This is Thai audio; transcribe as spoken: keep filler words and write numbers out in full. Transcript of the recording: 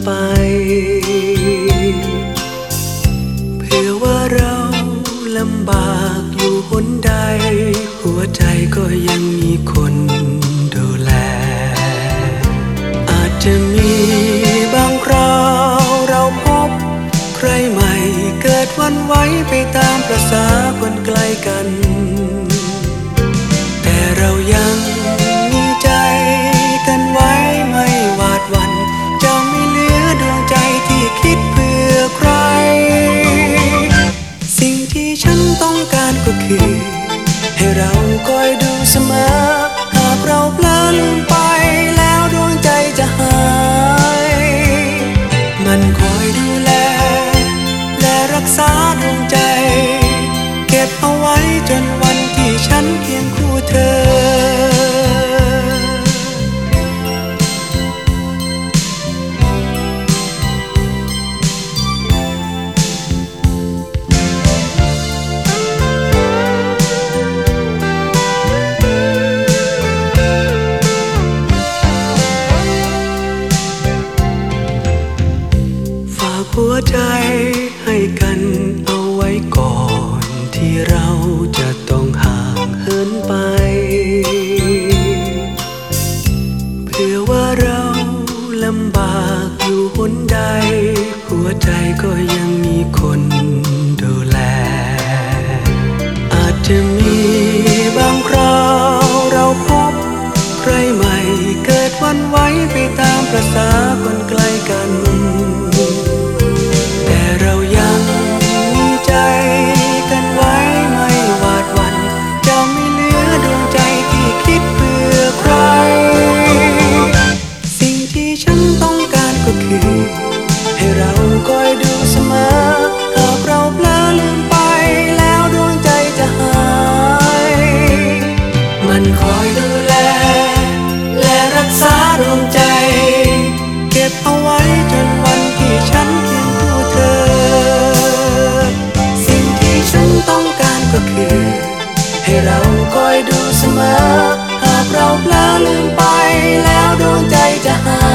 ไปเผื่อว่าเราลำบากอยู่หนใดหัวใจก็ยังมีคนดูแลอาจจะมีบางคราวเราพบใครใหม่เกิดวันไหวไปตามประสาคนไกลกันแต่เรายังมีใจกันไว้ไม่หวาดหวั่นจะไม่เหลือดวงใจที่คิดเพื่อใครสิ่งที่ฉันต้องการก็คือให้เราคอยดูเสมอหากเราเพลินไปแล้วดวงใจจะหายมันคอยดูแลและรักษาดวงใจเก็บเอาไว้จนวันที่ฉันเคียงคู่เธอหัวใจให้กันเอาไว้ก่อนที่เราจะต้องห่างเหินไปเผื่อว่าเราลำบากอยู่หนใดหัวใจก็ยังมีคนดูแลอาจจะมีบางคราวเราพบใครใหม่เกิดวันไหวไปตามประสาคนไกลกันเรายังมีใจกันไว้ไม่หวาดหวั่นจะไม่เหลือดวงใจที่คิดเพื่อใครสิ่งที่ฉันต้องการก็คือให้เราคอยดูเสมอหากเราเพลินไปแล้วดวงใจจะหายมันคอยดูแลและรักษาดวงใจเก็บเอาไว้จนวันที่ฉันเคียงคู่เธอต้องการก็คือให้เราคอยดูเสมอหากเราเพลินไปแล้วดวงใจจะหาย